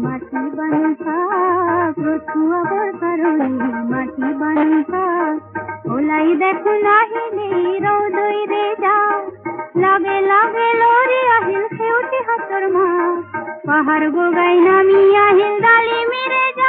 মাটি বানুকা প্রথুয়া বরকারণে মাটি বানুকা ওলাই দেখো নাহিলে রৌদই রে যা লাগে লাগে লরি আহিল সেউটি হাতর মা পাহাড় গোগাই নামি আহিল ডালি মেরে যা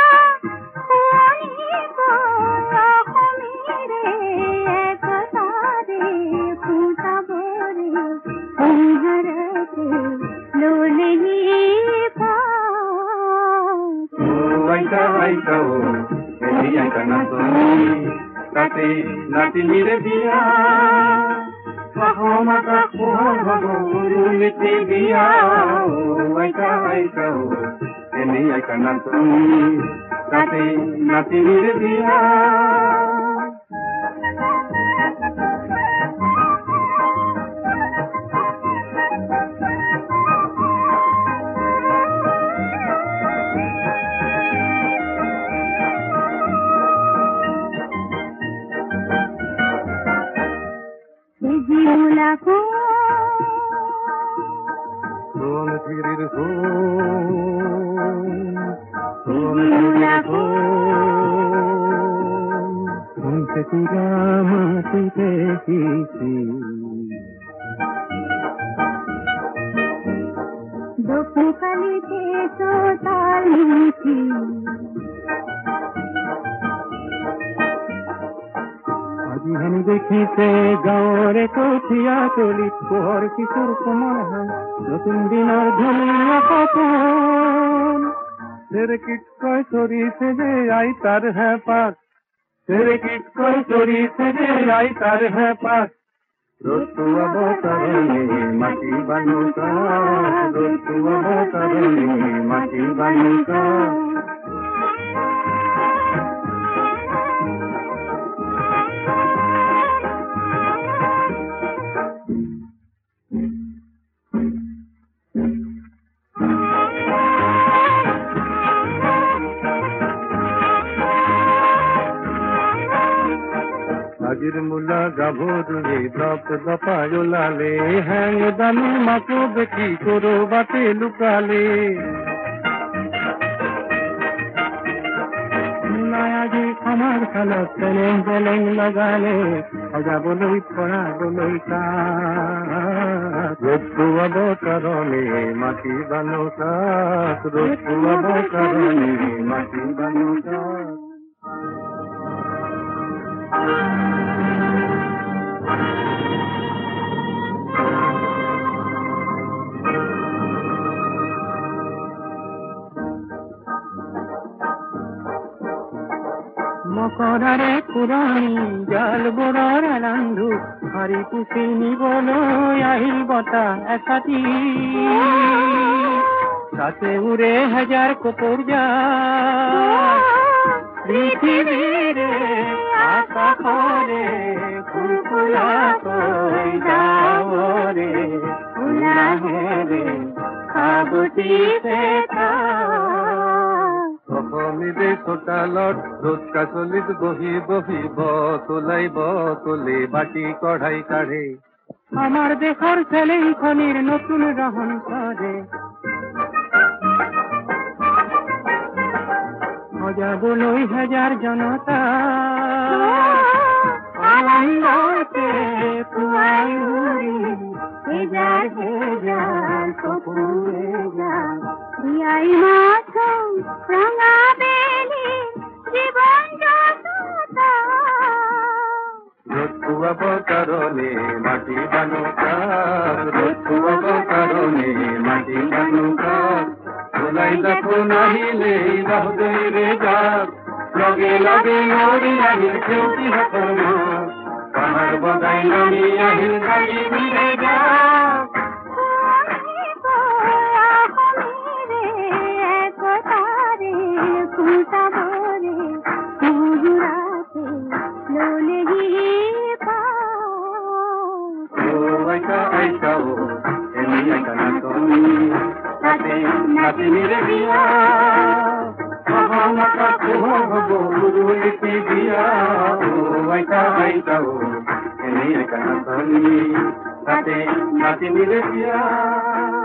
Kate nati mire dia, kahoma kahor bhaguru niti dia, aika o, eni aika nantoni, kate nati mire dia. Mulako Son thirir ho mulako Unse kurama tite kisi Doku kali te so taliti हम देखी से गाँव कोठिया चली पोहर किशोर कमर है नतुन दिनार धुलिया कपन तेरे kit कोई चोरी से जे आई तार है पास तेरे किट कोई चोरी से जे आई तार है पास रोतुआ बोतरने माटी बानुका रोतुआ बोतरने माटी बानुका Agir mula gabhoru dap dapayo lale hang danu mako beki koro bate lukale naya ji amar khala teleng teleng lagale aja boloi pora boloi ka rotu abo karone mati banuka rotu abo karone mati banuka মকরারে পুরাণী জল বড়র আনন্দু হরি পুষিনি বলো আহিল বতা একাটি সাথে উড়ে হাজার কপুর যায় পৃথিবীরে আকাশরে ফুলফুলা কই যাও রে ফুলা রে খাবতি পেটা অসমিদে চোতালত রোদ কাচলিত বহি বহি বতলে বাটি কঢ়াই কাঢ়ে আমার দেশৰ ছেলেখনিৰ নতুন ৰহন কৰে সজাবলৈ হাজাৰ জনতা আনন্দতে পুৱাই উৰি হেজাৰ হেজাৰ চকুৰে যায় বিয়াই মাথোঁ ৰঙা বেলি জীৱন যততা রোতুয়াব কারণে মাটি বানুকা রোতুয়াব কারণে মাটি বানুকা ওলাই দেখো নাহিলে রহদই রে যাক লগে লগে ওরি আহিল সেউটি হাতর মা পাহাড় বগাই নামি আহিল গাড়ি মিলে যাক Nati mire dia, kahama kahor bhaguru niti dia, aika o, eni aika nantoni, nati mire dia.